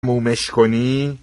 مومش کنی؟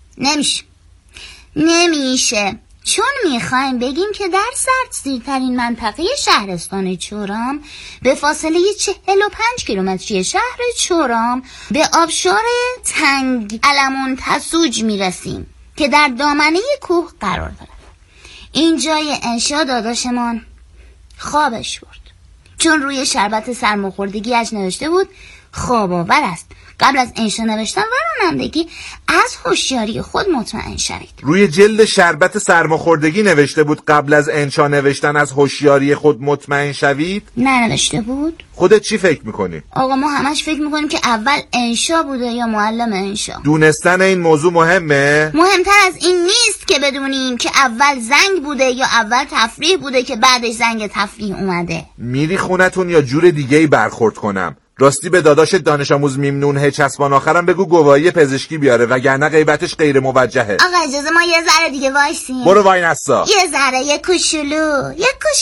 نمیشه چون میخوایم بگیم که در سردسیرترین منطقه شهرستان چورام به فاصله 45 کیلومتری شهر چورام به آبشار تنگ علمون تسوج میرسیم که در دامنه کوه قرار داره. این جای انشا داداشمان خوابش برد، چون روی شربت سرماخوردگیش نوشته بود خواب آور است، قبل از انشا نوشتن و رانندگی از هوشیاری خود مطمئن شوید. روی جلد شربت سرماخوردگی نوشته بود قبل از انشا نوشتن از هوشیاری خود مطمئن شوید؟ نه نوشته بود. خودت چی فکر میکنی؟ آقا ما همش فکر میکنیم که اول انشا بوده یا معلم انشا. دونستن این موضوع مهمه؟ مهمتر از این نیست که بدونیم که اول زنگ بوده یا اول تفریح بوده که بعدش زنگ تفریح اومده. میری خونتون یا جور دیگه‌ای برخورد کنم؟ راستی به داداش دانش آموز میمنون چسبان آخرم بگو گواهی پزشکی بیاره وگرنه غیبتش غیر موجهه. آقا اجازه ما یه ذره دیگه وایسیم. برو وای نسا. یه ذره، یه کوچولو.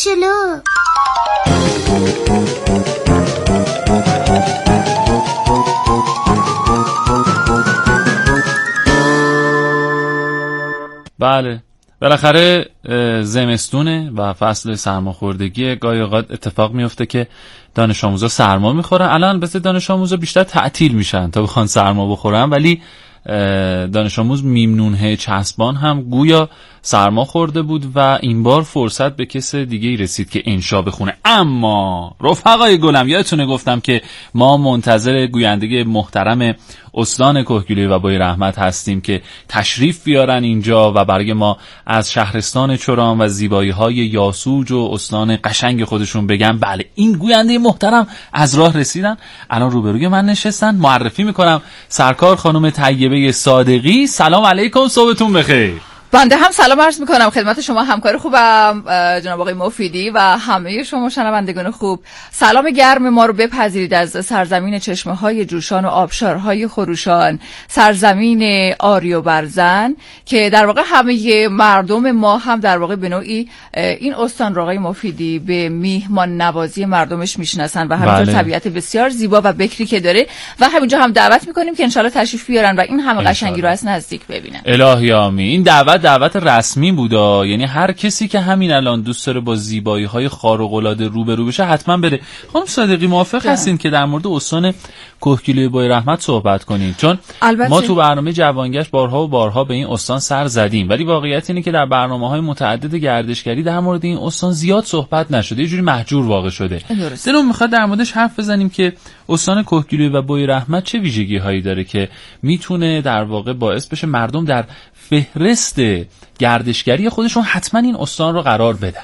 بله بالاخره زمستونه و فصل سرماخوردگی. گاهی اوقات اتفاق میفته که دانش آموزا سرما میخورن. الان البته دانش آموزا بیشتر تعطیل میشن تا بخوان سرما بخورن، ولی دانش آموز میمنون چسبان هم گویا سرما خورده بود و این بار فرصت به کس دیگه ای رسید که انشا بخونه. اما رفقای گلم یادتونه گفتم که ما منتظر گوینده محترم استان کهگیلویه و بوی رحمت هستیم که تشریف بیارن اینجا و برای ما از شهرستان چورام و زیبایی‌های یاسوج و استان قشنگ خودشون بگن. بله این گوینده محترم از راه رسیدن، الان روبروی من نشستن. معرفی میکنم سرکار خانم طیبه صادقی. سلام علیکم، صبحتون بخیر. بنده هم سلام عرض میکنم خدمت شما همکار خوبم جناب آقای مفیدی و همه شما شنوندگان خوب. سلام گرم ما رو بپذیرید از سرزمین چشمه های جوشان و آبشارهای خروشان، سرزمین آری و برزن که در واقع همه مردم ما هم در واقع به نوعی این استان رو آقای مفیدی به میهمان نوازی مردمش میشناسن و همینطور طبیعت بسیار زیبا و بکری که داره و همینجا هم دعوت میکنیم که انشالله تشریف بیارن و این همه قشنگی رو از نزدیک ببینن. الهی آمین. این دعوت رسمی بودا، یعنی هر کسی که همین الان دوست داره با زیبایی‌های خارق‌العاده روبرو بشه حتما بره. خانم صادقی موافق هستین که در مورد استان کهگیلویه بوی رحمت صحبت کنیم؟ چون ما تو برنامه جوانگشت بارها و بارها به این استان سر زدیم، ولی واقعیت اینه که در برنامه‌های متعدد گردشگری در مورد این استان زیاد صحبت نشده، یه جوری محجور واقع شده. دلم می‌خواد در موردش حرف بزنیم که استان کهگیلویه و بوی رحمت چه ویژگی‌هایی داره که میتونه در واقع باعث بشه مردم در فهرست گردشگری خودشون حتما این استان رو قرار بدن.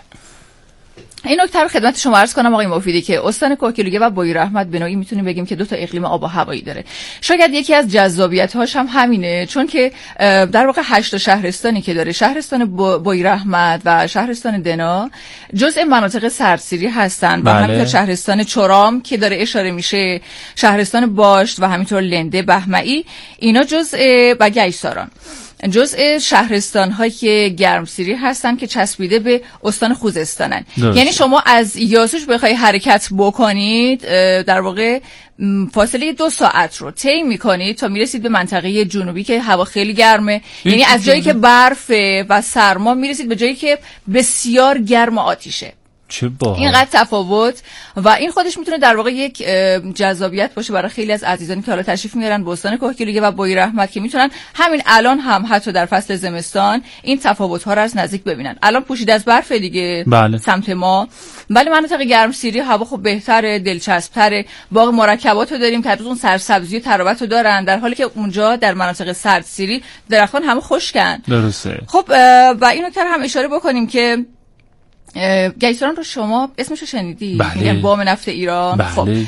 این نکته رو خدمت شما عرض کنم آقای مفیدی که استان کهگیلویه و بوی رحمت به نوعی میتونیم بگیم که دو تا اقلیم آب و هوایی داره. شاید یکی از جذابیت‌هاش هم همینه، چون که در واقع 8 شهرستانی که داره، شهرستان بوی رحمت و شهرستان دنا جزء مناطق سردسیری هستن و همینطور شهرستان چورام که داره اشاره میشه، شهرستان باشت و همینطور لنده بهمعی، اینا جزء و گیساران جزء شهرستان‌هایی که گرمسیری هستن که چسبیده به استان خوزستانن. یعنی شما از یاسوج بخوای حرکت بکنید در واقع فاصله 2 ساعت رو طی می‌کنید تا میرسید به منطقه جنوبی که هوا خیلی گرمه. یعنی از جایی که برفه و سرما میرسید به جایی که بسیار گرم و آتیشه. چه باحال. اینقدر تفاوت و این خودش میتونه در واقع یک جذابیت باشه برای خیلی از عزیزانی که حالا تشریف میارن به استان کهگیلویه و بوی رحمت که میتونن همین الان هم حتی در فصل زمستان این تفاوت ها رو از نزدیک ببینن. الان پوشیده از برف دیگه سمت ما، ولی مناطق گرمسیری هوا خب بهتره، دلچسب‌تره. باغ مرکبات رو داریم که از اون سرسبزی و تراوت رو دارن، در حالی که اونجا در مناطق سردسیری درختان همه خشکن. درسته. خب و این نکته هم اشاره بکنیم که گیساران رو شما اسمش رو شنیدی؟ یعنی بام نفت ایران. بله. خب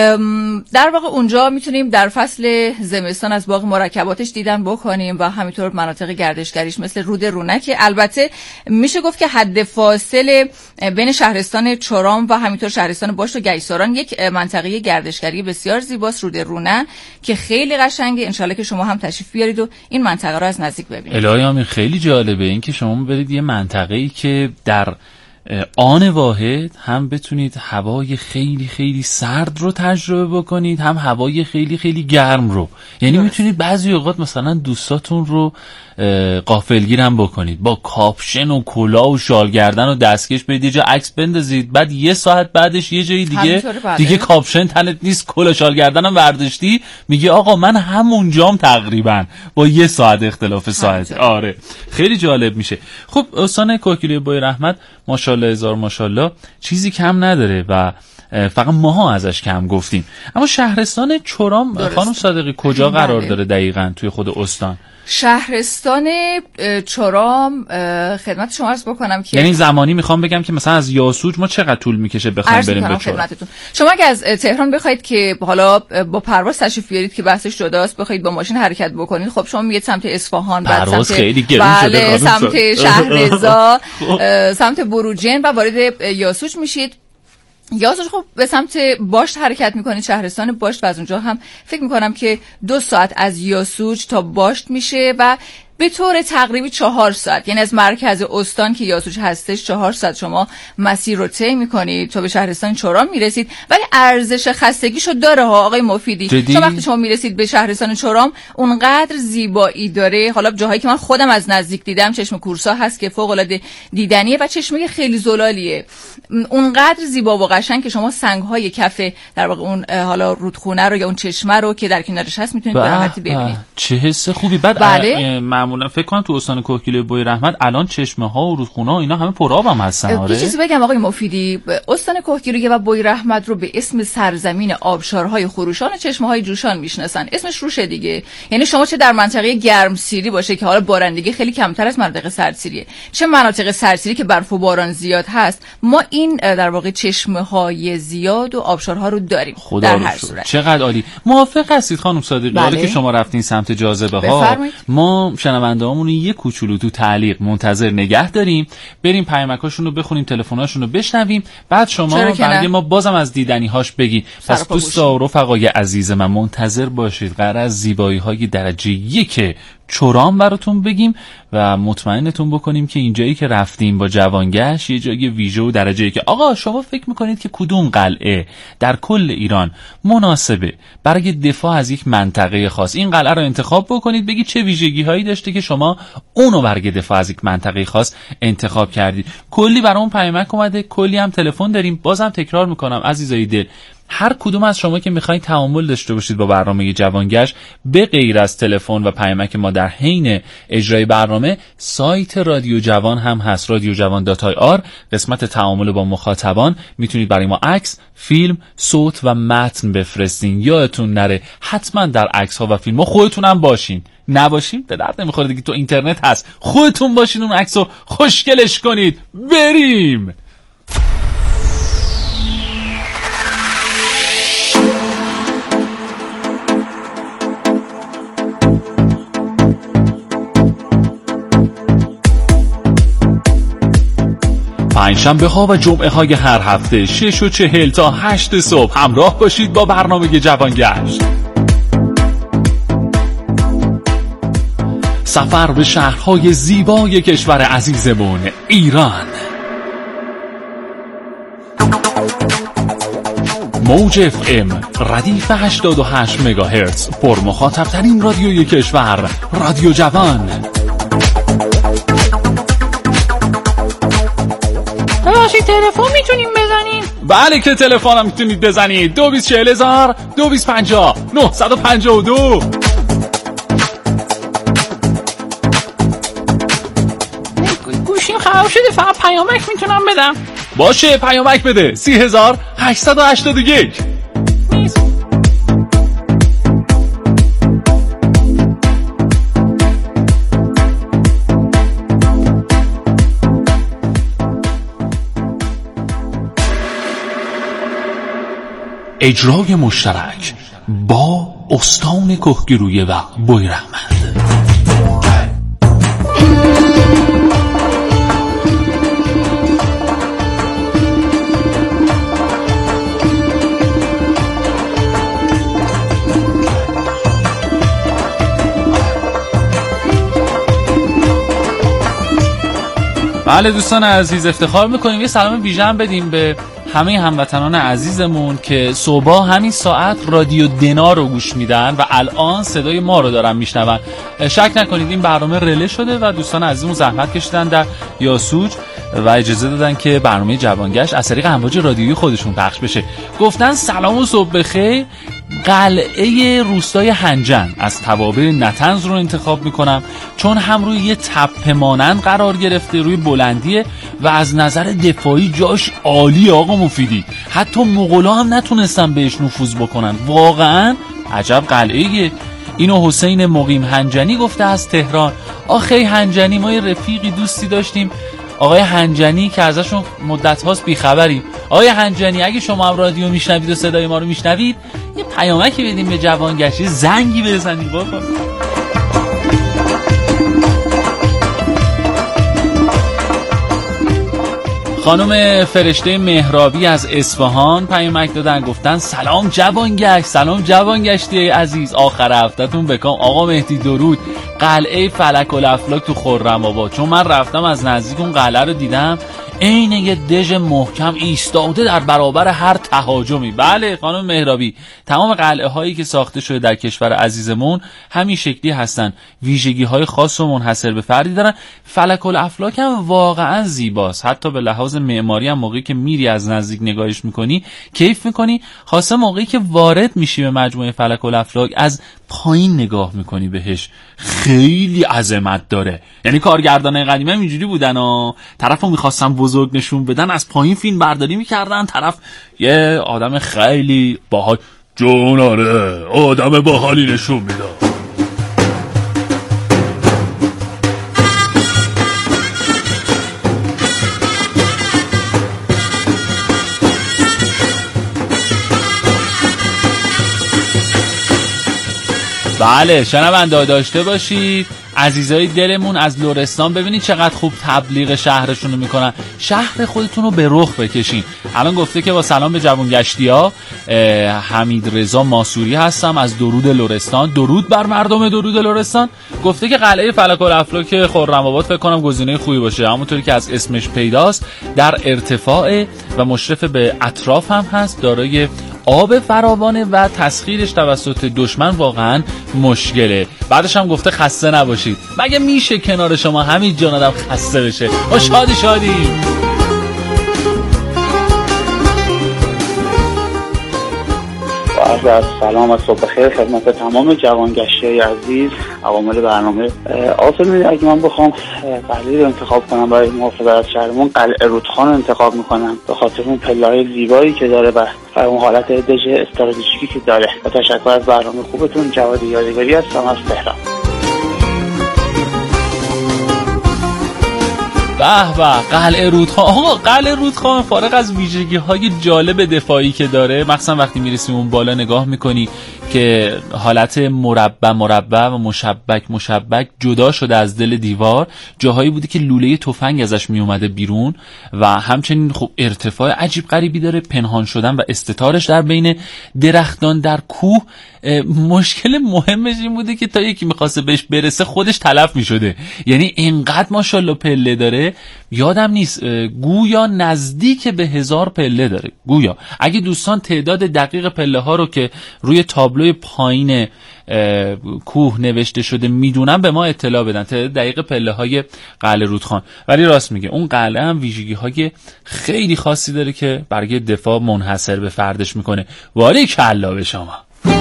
در واقع اونجا میتونیم در فصل زمستان از باغ مرکباتش دیدن بکنیم و همینطور مناطق گردشگریش مثل رود رونه که البته میشه گفت که حد فاصله بین شهرستان چورام و همینطور شهرستان باشت و گیساران یک منطقه گردشگری بسیار زیباست، رود رونه که خیلی قشنگه. انشالله که شما هم تشریف بیارید و این منطقه رو از نزدیک ببینید. الهی آمین. خیلی جالبه این که شما برید یه منطقه‌ای که در آن واحد هم بتونید هوای خیلی خیلی سرد رو تجربه بکنید، هم هوای خیلی خیلی گرم رو. یعنی میتونید بعضی اوقات مثلا دوستاتون رو غافلگیر هم بکنید، با کاپشن و کلاه و شال گردن و دستکش برید یه جا عکس بندازید، بعد یه ساعت بعدش یه جای دیگه کاپشن تنت نیست، کلاه شال گردن هم برداشتی، میگه آقا من همونجام تقریبا با یه ساعت اختلاف ساعت. آره خیلی جالب میشه. خب استان کوهگیلوی بوی رحمت ماشاءالله هزار ماشاءالله چیزی کم نداره و فقط ماها ازش کم گفتیم. اما شهرستان چرام خانم صادقی کجا قرار داره دقیقاً توی خود استان؟ شهرستان چرام خدمت شما عرض بکنم که یعنی زمانی میخوام بگم که مثلا از یاسوج ما چقدر طول میکشه بخوایم بریم به چرام؟ شما اگه از تهران بخواید که حالا با پرواز تشریف بیارید که بحثش جداست، بخواید با ماشین حرکت بکنید، خب شما میید سمت اصفهان، بعد سمت خیلی گرون شده، سمت شهرزا، سمت بروجین و وارد یاسوج میشید. یاسوج خب به سمت باشت حرکت میکنید، شهرستان باشت، و از اونجا هم فکر میکنم که 2 ساعت از یاسوج تا باشت میشه و به طور تقریبی 4 ساعت، یعنی از مرکز استان که یاسوج هستش 4 ساعت شما مسیر رو طی میکنید تا به شهرستان چرام میرسید. ولی ارزش خستگیشو داره ها آقای مفیدی. چون وقتی شما میرسید به شهرستان چرام اونقدر زیبایی داره، حالا جاهایی که من خودم از نزدیک دیدم، چشم کورسا هست که فوق العاده دیدنیه و چشمه خیلی زلالیه، اونقدر زیبا و قشنگ که شما سنگ‌های کف در واقع اون حالا رودخونه رو یا اون چشمه رو که در کنارش هست میتونید به راحتی ببینید. چه حس خوبی. بعد معمولا فکر کنم تو استان کوهگیلوی بوی رحمت الان چشمه ها و رودخونه ها اینا همه پرآب هم هستن. آره یه چیزی بگم آقای مفیدی، استان کوهگیلوی و بوی رحمت رو به اسم سرزمین آبشارهای خروشان و چشمه های جوشان میشناسن. اسمش روشه دیگه. یعنی شما چه در منطقه گرمسیری باشه که حالا بارندگی خیلی کمتر از مناطق سردسیریه، چه مناطق سردسیری که برف و باران زیاد هست، ما این در واقع چشمه های زیاد و آبشارها رو داریم. در هر صورت چقدر عالی. موافق هستید خانم صادقی؟ حالا که شما رفتین سمت جاذبه ها، ما شنوندهامون یه کوچولو تو تعلیق منتظر نگه داریم، بریم پیامکاشون رو بخونیم، تلفن‌هاشون رو بشنویم، بعد شما برای ما بازم از دیدنی‌هاش بگید. پس دوستا و رفقای عزیز من منتظر باشید، قرار از زیبایی‌های درجه 1 چرام براتون بگیم و مطمئنتون بکنیم که اینجایی که رفتیم با جوانگشت یه جای ویژه و درجه‌ای که آقا شما فکر میکنید که کدوم قلعه در کل ایران مناسبه برای دفاع از یک منطقه خاص، این قلعه رو انتخاب بکنید، بگید چه ویژگی‌هایی داشته که شما اونو برای دفاع از یک منطقه خاص انتخاب کردید. کلی برامون پیامک اومده، کلی هم تلفن داریم. بازم تکرار میکنم عزیزای دل، هر کدوم از شما که میخواین تعامل داشته باشید با برنامه جوانگشت، به غیر از تلفن و پیامک ما در حین اجرای برنامه، سایت رادیو جوان هم هست، radiojavan.ir. قسمت تعامل با مخاطبان میتونید برای ما عکس، فیلم، صوت و متن بفرستین. یادتون نره حتما در عکس ها و فیلم ها خودتون هم باشین، نباشین به درد نمیخوره دیگه، تو اینترنت هست، خودتون باشین اون عکسو خوشگلش کنید. بریم. پنجشنبه ها و جمعه های هر هفته 6:40 تا 8 صبح همراه باشید با برنامه جوانگشت. سفر به شهرهای زیبای کشور عزیزمون ایران. موج اف ام ردیف 88 مگاهرتز، پر مخاطب ترین رادیوی کشور، رادیو جوان. تلفن میتونیم بزنیم؟ بله که تلفن هم میتونید بزنید. 224000 2250 952. گوشیم خراب شده، فقط پیامک میتونم بدم. باشه پیامک بده. 30881. اجرای مشترک با استان کوهگیلوی و بوی رحمت. بله دوستان عزیز، افتخار میکنیم یه سلام ویژه هم بدیم به همه هموطنان عزیزمون که صبح همین ساعت رادیو دنا رو گوش میدن و الان صدای ما رو دارن میشنون. شک نکنید این برنامه رله شده و دوستان عزیزمون زحمت کشیدن در یاسوج و اجازه دادن که برنامه جوانگشت از طریق امواج رادیویی خودشون پخش بشه. گفتن سلام و صبح بخیر. قلعه روستای هنجن از توابع نطنز رو انتخاب میکنم چون هم روی یه تپه مانند قرار گرفته، روی بلندیه و از نظر دفاعی جاش عالی. آقا مفیدی حتی مغولا هم نتونستن بهش نفوذ بکنن. واقعا عجب قلعه‌ایه. اینو حسین مقیم هنجنی گفته از تهران. آخه هنجنی ما یه رفیقی دوستی داشتیم آقای هنجنی که ازشون مدت هاست بیخبریم. آقای هنجنی اگه شما هم رادیو میشنوید و صدای ما رو میشنوید یه پیامکی بدیم به جوانگشت، زنگی بزنید. بابا خانم فرشته مهرابی از اصفهان پیامک دادن، گفتن سلام جوانگشت، سلام جوانگشتی عزیز، آخر هفتهتون بکام. آقا مهدی درود. قلعه فلک الافلاک تو خرم‌آباد، چون من رفتم از نزدیک اون قلعه رو دیدم، عین یه دژ محکم ایستاده در برابر هر تهاجمی. بله خانم مهرابی، تمام قلعه هایی که ساخته شده در کشور عزیزمون همین شکلی هستن، ویژگی های خاص و منحصر به فردی دارن. فلک الافلاک هم واقعا زیباست، حتی به لحاظ معماری هم موقعی که میری از نزدیک نگاهش میکنی کیف میکنی، خاصه موقعی که وارد میشی به مجموعه فلک الافلاک از پایین نگاه میکنی بهش، خیلی عظمت داره. یعنی کارگردانای قدیمی هم اینجوری بودن طرفو میخواستن بزرگ نشون بدن، از پایین فیلم برداری میکردن، طرف یه آدم خیلی باحال، جوناره آدم باحالی نشون میداد. بله شنونده داشته باشید عزیزای دلمون از لرستان، ببینید چقدر خوب تبلیغ شهرشون رو میکنن. شهر خودتون رو به رخ بکشین. الان گفته که با سلام به جوانگشتیا، حمید رضا ماسوری هستم از درود لرستان. درود بر مردم درود لرستان. گفته که قلعه فلک الافلاک خرم‌آباد فکر کنم گزینه خوبی باشه، همونطوری که از اسمش پیداست در ارتفاع و مشرف به اطراف هم هست، دارای آب فراوانه و تسخیرش توسط دشمن واقعا مشکله. بعدش هم گفته خسته نباشید. مگه میشه کنار شما همین جان آدم خسته بشه؟ ما شادی از سلام و صبح خیر خدمت تمام جوانگشتی عزیز عوامل برنامه. آسان اگه من بخوام قلعه رو انتخاب کنم برای محافظت از شهرمون، قلعه رودخان رو انتخاب میکنم به خاطر اون پله‌های زیبایی که داره و اون حالت دژ استراتژیکی که داره. با تشکر از برنامه خوبتون. جواد یادگاری هستم از تهران. به به قلعه رودخان. آقا قلعه رودخان فارغ از ویژگی‌های جالب دفاعی که داره، مخصوصا وقتی میرسی اون بالا نگاه میکنی که حالت مربع و مشبک جدا شده از دل دیوار، جاهایی بوده که لوله تفنگ ازش میومده بیرون و همچنین خب ارتفاع عجیب غریبی داره، پنهان شدن و استتارش در بین درختان در کوه. مشکل مهمش این بوده که تا یکی میخواسته بهش برسه خودش تلف میشده، یعنی اینقدر ماشاءالله پله داره، یادم نیست گویا نزدیک به 1000 پله داره. گویا اگه دوستان تعداد دقیق پله ها رو که روی تابلوی پایین کوه نوشته شده میدونن به ما اطلاع بدن، تعداد دقیق پله های قلعه رودخان. ولی راست میگه اون قلعه هم ویژگی های خیلی خاصی داره که برای دفاع منحصر به فردش میکنه. ولی کلا به شما.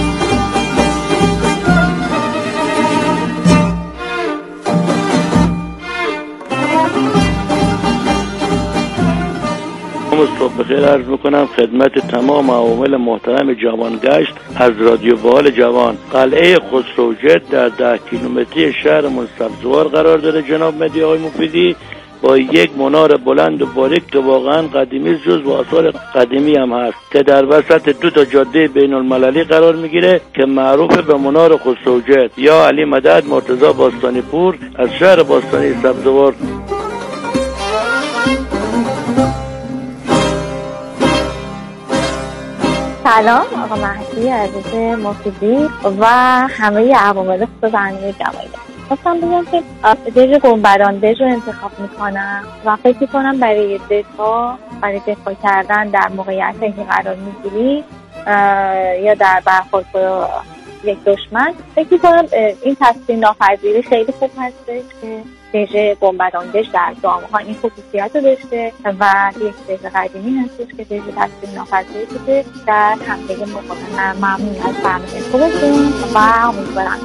صبح بخیر عرض میکنم خدمت تمام عوامل محترم جوانگشت از رادیو بال جوان. قلعه خسروجت در 10 کیلومتری شهرمون سبزوار قرار داره جناب مهدی آقای مفیدی، با یک منار بلند و باریک که واقعا قدیمی جز و آثار قدیمی هم هست، که در وسط 2 جاده بین المللی قرار میگیره که معروف به منار خسروجت. یا علی مدد مرتضی باستانی پور از شهر باستانی سبزوار. سلام آقا مهدی عزیز مفیدی و همه عوامل خوب برنامه جوانگشت. مثلا بگم که دژ گنبدان دژ رو انتخاب میکنم و فکر میکنم برای دفاع کردن در موقعیتی که قرار میگیری یا در برخورد با یک دشمن، فکر میکنم این تصمیم ناپذیری خیلی خوب هستش که دژ گنبدان دژ در دام‌ها این خصوصیت رو داشته و یک دژ قدیمی هستش که دژ تصمیم ناپذیری بوده در حمله مقابل. ممنون از برنامه خوبتون و امیدوارم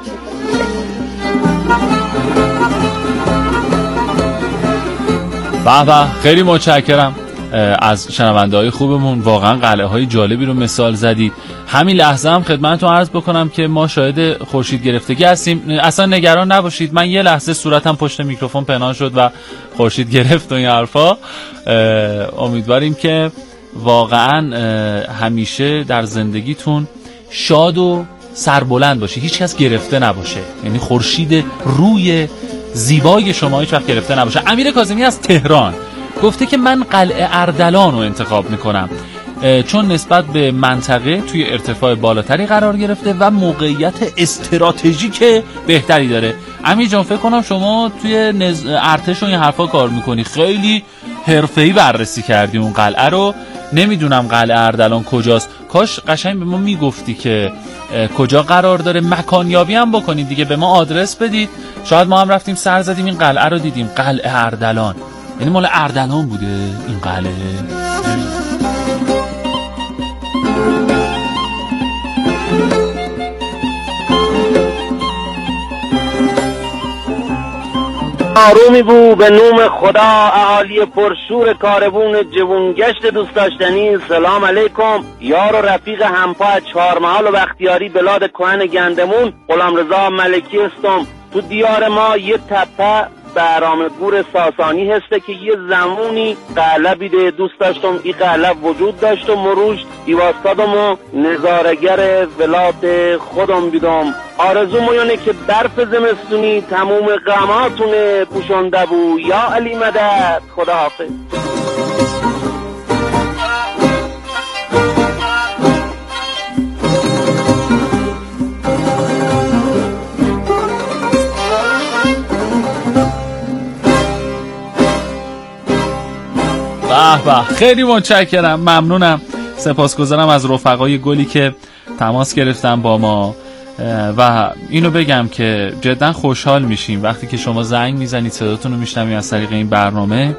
به خیلی متشکرم از شنونده‌های خوبمون. واقعا قلعه‌های جالبی رو مثال زدید. همین لحظه هم خدمتتون عرض بکنم که ما شاهد خورشید گرفتگی هستیم. اصلا نگران نباشید، من یه لحظه صورتم پشت میکروفون پنهان شد و خورشید گرفت و این حرفا. امیدواریم که واقعا همیشه در زندگیتون شاد و سربلند باشه، هیچ کس گرفته نباشه، یعنی خورشید روی زیبای شما هیچ وقت گرفته نباشه. امیر کاظمی از تهران گفته که من قلعه اردلان رو انتخاب میکنم چون نسبت به منطقه توی ارتفاع بالاتری قرار گرفته و موقعیت استراتژیک بهتری داره. امیر جان فکر کنم شما توی ارتش و این حرفا کار میکنی، خیلی حرفه‌ای بررسی کردی اون قلعه رو. نمیدونم قلعه اردلان کجاست، کاش قشنگ به ما میگفتی که کجا قرار داره، مکانیابی هم بکنید دیگه، به ما آدرس بدید، شاید ما هم رفتیم سر زدیم این قلعه رو دیدیم. قلعه اردلان یعنی مال اردلان بوده این قلعه. آرومی بو به نوم خدا اهالی پرشور کاربون جوونگشت دوست داشتنی. سلام علیکم یار و رفیق همپا چهارمحال و بختیاری بلاد کهن گندمون غلامرضا ملکی استم. تو دیار ما یه تپه برام گور ساسانی هسته که یه زمانی قلعه بیده دوست داشتم این قلعه وجود داشت و مروش ایواستادم و نظارگر ولات خودم بیدم. آرزو مویانه که برف زمستونی تموم غماتونه پوشنده بو. یا علی مدد، خداحافظ. به خیلی متشکرم، ممنونم، سپاسگزارم از رفقای گلی که تماس گرفتن با ما و اینو بگم که جدا خوشحال میشیم وقتی که شما زنگ میزنید، صداتون رو میشنویم از طریق این برنامه.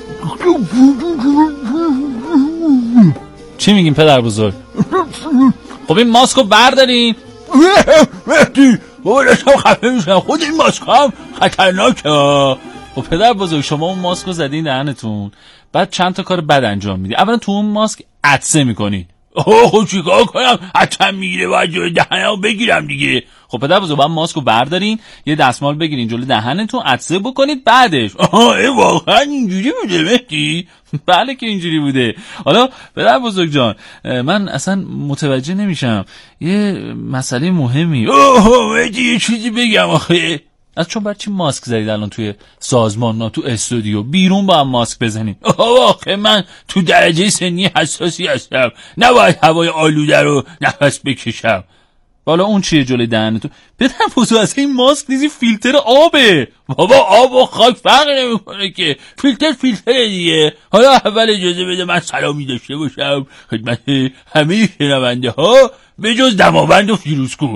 چی میگیم پدر بزرگ؟ خب این ماسکو بردارین. بابا داشتم خفه میشم، خود این ماسک هم خطرناکه. خب پدر بزرگ شما اون ماسکو زدین دهنتون، بعد چند تا کار بد انجام میدی. اولا تو اون ماسک عطسه میکنی. خب چیکار کنم؟ حتما میگیره باید جلوی دهنمو بگیرم دیگه. خب پدر بزرگ باید ماسکو بردارین، یه دستمال بگیرین جلوی دهنتون عطسه بکنید، بعدش واقعا اینجوری بوده مهدی؟ بله که اینجوری بوده. حالا پدر بزرگ جان من اصلا متوجه نمیشم یه مسئله مهمی. مهدی یه چیزی بگم آخه، از چون برای چی ماسک زدید الان توی سازمان نه تو استودیو؟ بیرون با هم ماسک بزنید. آخه من تو درجه سنی حساسی هستم، نباید هوای آلوده رو نفس بکشم. حالا اون چیه جلوی دهنتون؟ پدر بزرگ از این ماسک دیدی فیلتر آبه. بابا آب و خاک فرق نمیکنه که، فیلتر دیگه. حالا اول اجازه بده من سلامی داشته باشم خدمت همه شنونده ها به جز دماوند و فیروزکو.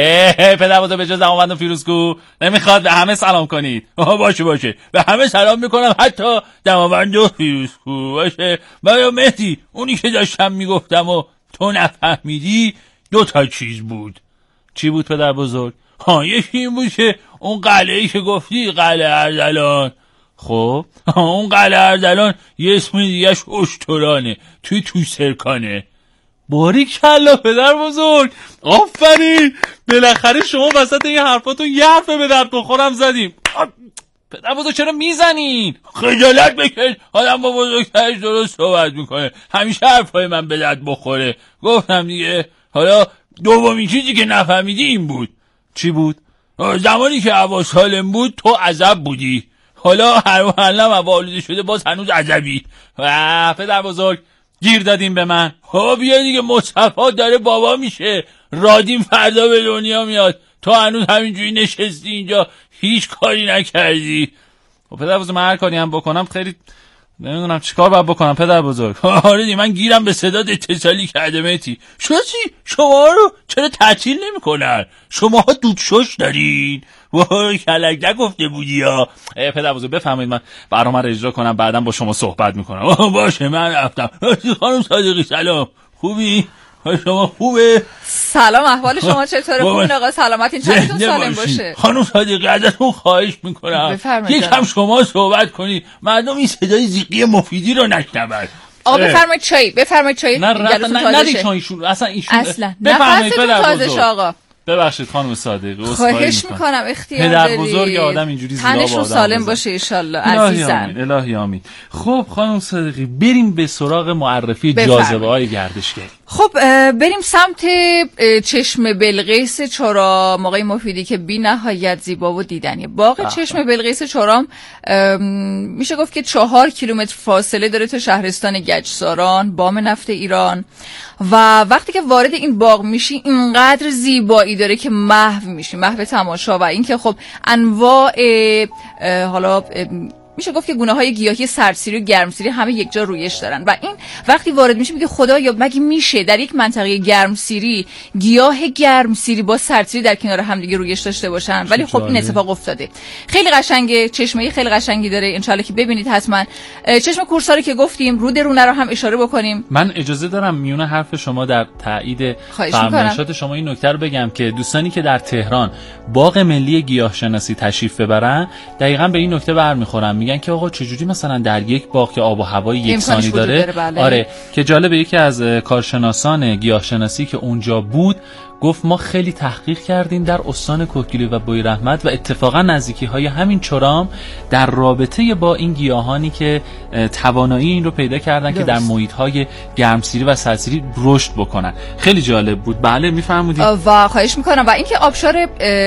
پدر بزرگ به جز دماوند و فیروزکو نمیخواد به همه سلام کنید؟ باشه به همه سلام میکنم، حتی دماوند و فیروزکو. باشه باید مهدی اونی که داشتم میگفتم و تو نفهمیدی دو تا چیز بود. چی بود پدر بزرگ؟ یکی این بود که اون قلعه‌ای که گفتی قلعه اردلان، خب اون قلعه اردلان یه اسم دیگه‌اش اشترانه، توی سرکانه. باریکلا پدر بزرگ، آفرین، بالاخره شما وسط این حرفاتون یه حرف به درد بخورم زدیم. پدر بزرگ چرا میزنین؟ خجالت بکش، آدم با بزرگترش درست صحبت میکنه، همیشه حرفای من به درد بخوره. گفتم دیگه. حالا دومین چیزی که نفهمیدی این بود. چی بود؟ زمانی که هوا سالم بود تو عذب بودی، حالا هر محلم هوا آلوده شده باز هنوز عذبی. پدر بزرگ گیر دادیم به من. بیا دیگه، مصطفی داره بابا میشه، رادیم فردا به دنیا میاد، تو هنوز همینجوری نشستی اینجا هیچ کاری نکردی. و پدر بزرگ من هر کاری هم بکنم خیلی نمیدونم چیکار باید بکنم پدر بزرگ. آره دی من گیرم به صدات اتصالی کرده مهدی. شما رو چرا تعطیل نمی‌کنن؟ شماها دودشش دارین؟ وای کلک نگفته بودی یا پدر بزرگ بفرمایید من برنامه رو اجرا کنم بعدم با شما صحبت میکنم. باشه من رفتم. خانم صادقی سلام خوبی؟ شما خوبه؟ سلام احوال شما چطوره؟ خوبین آقا سلامتین چندتون سالم باشه. خانم صادقی ازتون خواهش میکنم یکم شما صحبت کنی مردم این صدای زیقی مفیدی رو نشنون. آقا بفرمایید چای نه چایشون اصلا ایشون بفرمایید تازه آقا. ببخشید خانم صادقی خواهش میکنم اختیار داری. پدر بزرگ آدم اینجوری زیبا با آدم سالم باشه ان شاء الله عزیزم. الهی آمین. خب خانم صادقی بریم به سراغ معرفی جاذبه‌های گردشگری. خب بریم سمت چشم بلقیس چهارم آقای مفیدی که بی نهایت زیبا و دیدنیه. باغ چشم بلقیس چهارم میشه گفت که 4 کیلومتر فاصله داره تا شهرستان گچساران بام نفت ایران و وقتی که وارد این باغ میشی اینقدر زیبایی داره که محو میشی، محو تماشا. و اینکه خب انواع حالا میشه گفت که گونه‌های گیاهی سردسیری و گرمسیری همه یک جا رویش دارن و این وقتی وارد میشه میگه خدایا مگه میشه در یک منطقه گرمسیری گیاه گرمسیری با سردسیری در کنار هم دیگه رویش داشته باشن. ولی خب این اتفاق افتاده. خیلی قشنگه، چشمه خیلی قشنگی داره، ان شاءالله که ببینید حتما. چشم کورساری که گفتیم رو درونه رو هم اشاره بکنیم. من اجازه دارم میونه حرف شما در تایید فرمایشات شما این نکته رو بگم که دوستانی که در تهران باغ ملی گیاهشناسی تشریف ببرن دقیقاً به این نکته برمیخورن، میگن که آقا چجوری مثلا در یک باغ که آب و هوای یکسانی داره بله. آره که جالبه یکی از کارشناسان گیاهشناسی که اونجا بود گفت ما خیلی تحقیق کردیم در استان کوکیلو و بویرحمت و اتفاقا نزدیکی‌های همین چرام در رابطه با این گیاهانی که توانایی این رو پیدا کردن که در محیط‌های گرمسیری و سردسیری رشد بکنن. خیلی جالب بود. بله میفرمودید. و خواهش میکنم. و اینکه آبشار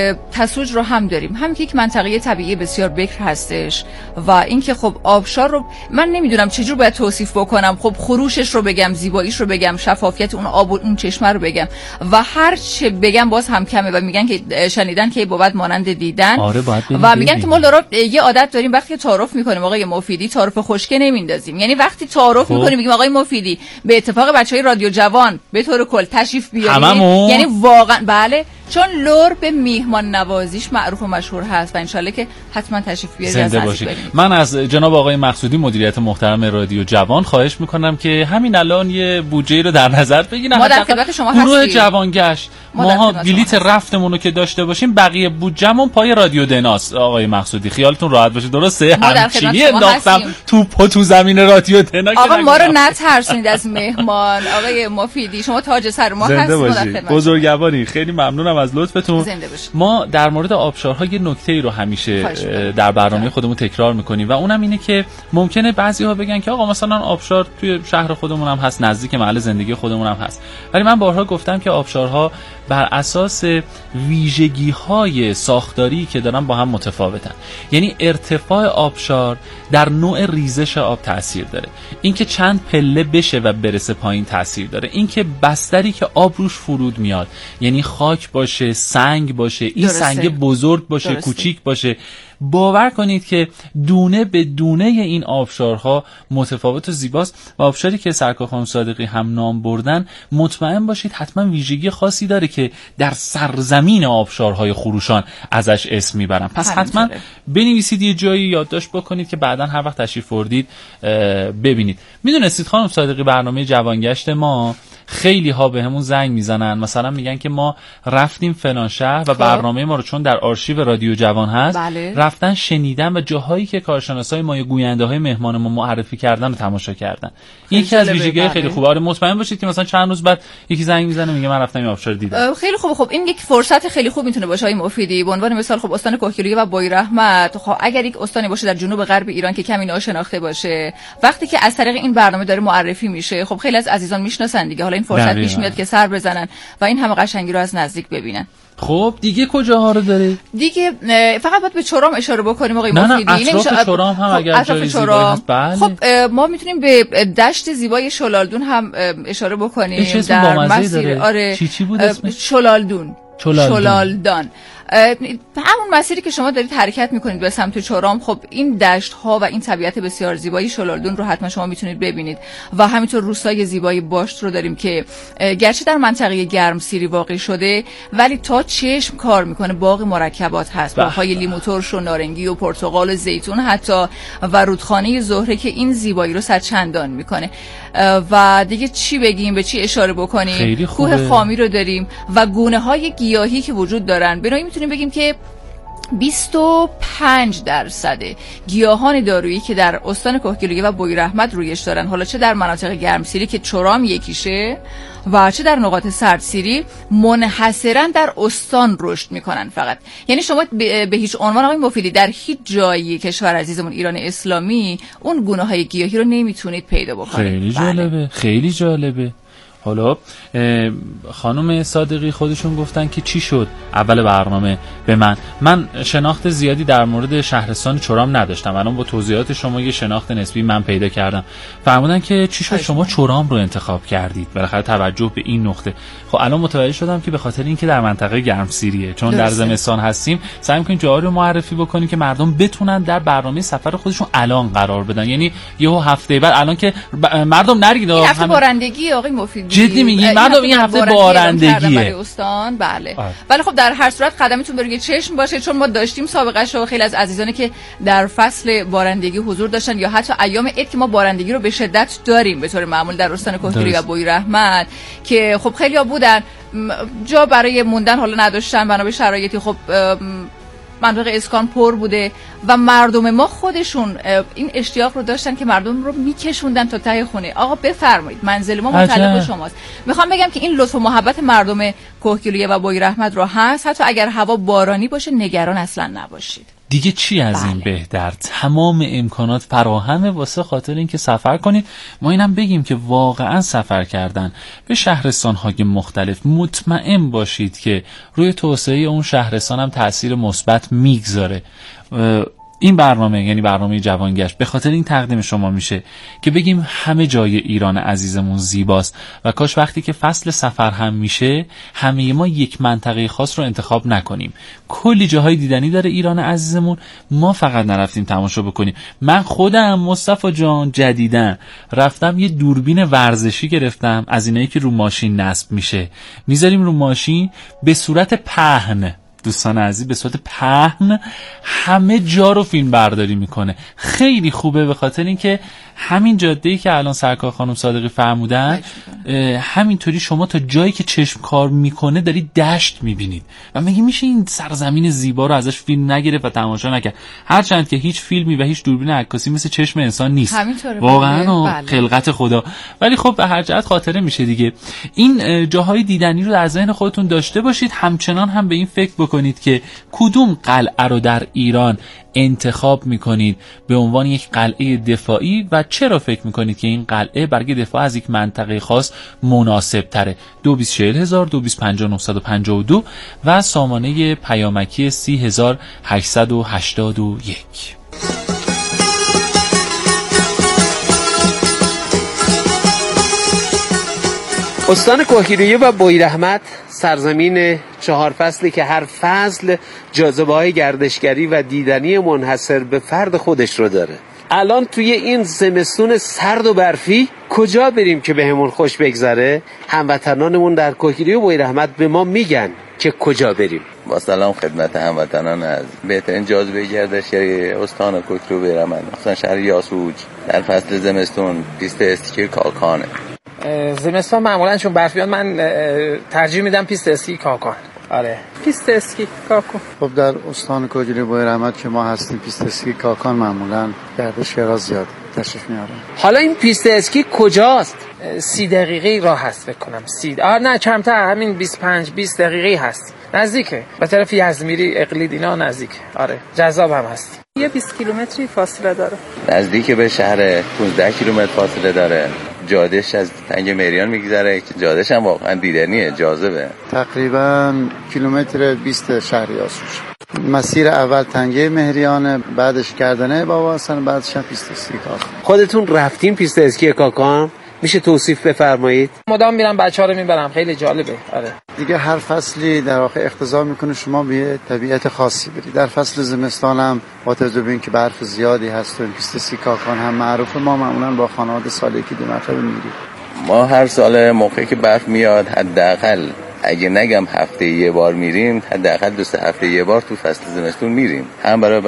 تسوج رو هم داریم، هم که یک منطقه طبیعی بسیار بکر هستش و اینکه خب آبشار رو من نمیدونم چجور باید توصیف بکنم. خب خروشش رو بگم، زیباییش رو بگم، شفافیت اون آب و اون چشمه رو بگم و هر چه بگم باز هم کمه و میگن که شنیدن که بابت مانند دیدن. آره و میگن که ما یه عادت داریم وقتی تعارف میکنیم آقای مفیدی تعارف خشکه نمیندازیم. یعنی وقتی تعارف میکنیم میگیم آقای مفیدی به اتفاق بچهای رادیو جوان به طور کل تشریف بیارید. یعنی واقعا بله چون لور به میهمان نوازیش معروف و مشهور هست و انشالله که حتما تشریف بیارید. من از جناب آقای مقصودی مدیریت محترم رادیو جوان خواهش میکنم که همین الان یه بودجه رو در نظر بگیرن. ما در خدمت شما هستیم. گروه جوانگشت ما بلیت رفتمون رو که داشته باشیم بقیه بودجه‌مون پای رادیو دناست. آقای مقصودی خیالتون راحت باشه درسته؟ همچینی انداختم تو زمین رادیو دنا. آقا ما رو نترسونید از مهمان. آقای مفیدی شما تاج سر ما هستید. بزرگواری خیلی ممنونم از لطفتون. ما در مورد آبشارها یه نکته‌ای رو همیشه در برنامه خودمون تکرار می‌کنیم و اونم اینه که ممکنه بعضی‌ها بگن که آقا مثلا آبشار توی شهر خودمون هم هست، نزدیک محل زندگی خودمون هم هست. ولی من بارها گفتم که آبشارها بر اساس ویژگی‌های ساختاری که دارن با هم متفاوتن. یعنی ارتفاع آبشار در نوع ریزش آب تاثیر داره. اینکه چند پله بشه و برسه پایین تاثیر داره. اینکه بستری که آب روش فرود میاد، یعنی خاک باشه، سنگ باشه، این سنگ بزرگ باشه، کوچیک باشه. باور کنید که دونه به دونه این آبشارها متفاوت و زیباست و آبشاری که سرکار خانم صادقی هم نام بردن مطمئن باشید حتما ویژگی خاصی داره که در سرزمین آبشارهای خروشان ازش اسم میبرن. پس حتما بنویسید، یه جایی یادداشت بکنید که بعداً هر وقت تشریف بردید ببینید. میدونستید خانم صادقی برنامه جوانگشت ما خیلی ها به همون زنگ میزنن، مثلا میگن که ما رفتیم فلان شهر و برنامه ما رو چون در آرشیو رادیو جوان هست رفتن شنیدن و جاهایی که کارشناسای ما یا گوینده های مهمان ما معرفی کردن رو تماشا کردن. یکی از ویژگی‌های خیلی خوبه. آره مطمئن باشید که مثلا چند روز بعد یکی زنگ میزنه میگه من رفتم این آبشار دیدم. خیلی خوبه. خب این یک فرصت خیلی خوب میتونه باشه های مفیدی. به عنوان مثال خب استان کوکیلویه و بویرحمت، خب اگر یک استانی باشه در جنوب غرب ایران که کمی ناشناخته باشه، وقتی که از طریق این برنامه داره معرفی میشه، خب خیلی از عزیزان میشناسن دیگه. حالا این فرصت پیش میاد که سر بزنن و این همه قشنگی رو از نزدیک ببینن. خب دیگه کجاها رو داره؟ دیگه فقط باید به چرام اشاره بکنیم آقای مفیدی. نه اطراف چرام هم اگر جای زیبایی هست. بله. خب ما میتونیم به دشت زیبای شلالدون هم اشاره بکنیم در مسیر. آره چی بود اسمش؟ شلالدون. چلالدان. همون مسیری که شما دارید حرکت میکنید به سمت چرام، خب این دشت ها و این طبیعت بسیار زیبایی چلالدون رو حتما شما میتونید ببینید و همینطور روستای زیبای باشت رو داریم که گرچه در منطقه گرمسیری واقع شده ولی تا چشم کار میکنه. باغ مرکبات هست، باغ‌های لیمو ترش و نارنگی و پرتقال و زیتون حتی، و رودخانه زهره که این زیبایی رو صدچندان میکنه. و دیگه چی بگیم، به چی اشاره بکنیم؟ کوه خامی رو داریم و گونه‌های گیاهی که وجود دارن. بنابراین میتونیم بگیم که 25% گیاهان دارویی که در استان کهگیلویه و بویراحمد رویش دارن، حالا چه در مناطق گرمسیری که چرام یکیشه و چه در نقاط سردسیری، منحصرا در استان رشد میکنن فقط. یعنی شما به هیچ عنوان آقای مفیدی در هیچ جایی کشور عزیزمون ایران اسلامی اون گونه های گیاهی رو نمیتونید پیدا بکنید. خیلی جالبه، خیلی جالبه. حالا خانم صادقی خودشون گفتن که چی شد اول برنامه به من شناخت زیادی در مورد شهرستان چرام نداشتم. الان با توضیحات شما یه شناخت نسبی من پیدا کردم. فرمودن که چی شد شما چرام رو انتخاب کردید، بالاخره توجه به این نقطه. خب الان متوجه شدم که به خاطر اینکه در منطقه گرمسیریه، چون در زمستان هستیم، سعی می‌کنیم جاها رو معرفی بکنیم که مردم بتونن در برنامه سفر خودشون الان قرار بدن. یعنی یهو هفته بعد الان که مردم نرید هفته بارندگی آقای مفیدی جدی میگی مردم این هفته بارندگیه استان. بله ولی خب در هر صورت قدمتون به روی چشم باشه، چون ما داشتیم سابقه و خیلی از عزیزانی که در فصل بارندگی حضور داشتن یا حتی ایام عید که ما بارندگی رو به شدت داریم به طور معمول در استان کهگیلویه و بویراحمد، که خب خیلی‌ها بودن جا برای موندن حالا نداشتن بنا به شرایطی، خب منطقه اسکان پر بوده و مردم ما خودشون این اشتیاق رو داشتن که مردم رو میکشوندن تا ته خونه. آقا بفرمایید، منزل ما متعلق به شماست. میخوام بگم که این لطف و محبت مردم کهگیلویه و بویراحمد رو هست، حتی اگر هوا بارانی باشه نگران اصلا نباشید. دیگه چی از این بهتر؟ تمام امکانات فراهمه واسه خاطر اینکه سفر کنید. ما اینم بگیم که واقعا سفر کردن به شهرستان‌های مختلف مطمئن باشید که روی توسعه اون شهرستان هم تأثیر مثبت میگذاره. این برنامه یعنی برنامه جوانگشت به خاطر این تقدیم شما میشه که بگیم همه جای ایران عزیزمون زیباست و کاش وقتی که فصل سفر هم میشه همه ما یک منطقه خاص رو انتخاب نکنیم. کلی جاهای دیدنی داره ایران عزیزمون، ما فقط نرفتیم تماشا بکنیم. من خودم مصطفی جان جدیدن رفتم یه دوربین ورزشی گرفتم، از اینایی که رو ماشین نصب میشه، میذاریم رو ماشین به صورت پهن، دوستان عزیز به صورت پهن همه جا رو فیلم برداری میکنه. خیلی خوبه به خاطر اینکه همین جاده‌ای که الان سرکار خانم صادقی فرمودن همینطوری شما تا جایی که چشم کار میکنه دارید دشت میبینید و میشه این سرزمین زیبا رو ازش فیلم نگرفت و تماشا نکرد، هرچند که هیچ فیلمی و هیچ دوربین عکاسی مثل چشم انسان نیست واقعا خلقت خدا، ولی خب به هر جهت خاطره میشه دیگه. این جاهای دیدنی رو در ذهن خودتون داشته باشید، همچنان هم به این فکر بکنید که کدوم قلعه رو در ایران انتخاب میکنید به عنوان یک قلعه دفاعی و چرا فکر میکنید که این قلعه برای دفاع از یک منطقه خاص مناسب تره. 224000 2250952 و سامانه پیامکی 30881. استان کهگیلویه و بویراحمد سرزمین 4 فصلی که هر فصل جاذبه‌های گردشگری و دیدنی منحصر به فرد خودش رو داره. الان توی این زمستون سرد و برفی کجا بریم که بهمون خوش بگذره؟ هموطنانمون در کهگیلویه و بویراحمد به ما میگن که کجا بریم. با سلام خدمت هموطنان از بهترین جاذبه گردشگری استان کهگیلویه و بویراحمد، مثلا شهر یاسوج در فصل زمستون پیست اسکی کاکانه. زمستان معمولا چون برفیان من ترجیح میدم پیست اسکی کاکان. آره پیست اسکی کاکان. خب در استان کهگیلویه و بویراحمد که ما هستیم پیست اسکی کاکان معمولا گردشگرا زیاد تشریف میارن. حالا این پیست اسکی کجاست؟ 30 دقیقه راه هست فکر کنم. نه کمتر، همین 25-20 دقیقه هست، نزدیکه، به طرف یزدمیری اقلید اینا نزدیک. آره جذاب هم هست. یه 20 کیلومتری فاصله داره، نزدیک به شهر 15 کیلومتر فاصله داره. جادهش از تنگ مهریان میگذره که جادهش هم واقعا دیدنیه، جاذبه. تقریبا کیلومتر 20 شهر یاسوج. مسیر اول تنگه مهریان، بعدش گردنه بابا حسن، بعدش هم پیست اسکی کاکان. خودتون رفتین پیست اسکی کاکان؟ میشه توصیف بفرمایید؟ مدام میرم بچه‌ها رو میبرم، خیلی جالبه. آره دیگه هر فصلی در واقع اقتضا میکنه شما به یه طبیعت خاصی برید. در فصل زمستان هم با توجه به اینکه برف زیادی هست و پیست اسکی کاکان هم معروفه، ما معمولا با خانواده سال یکی 2 مرتبه میریم. ما هر سال موقعی که برف میاد حداقل اگه نگم هفته یه بار میریم، حداقل 2 هفته یه بار تو فصل زمستون میریم، هم برای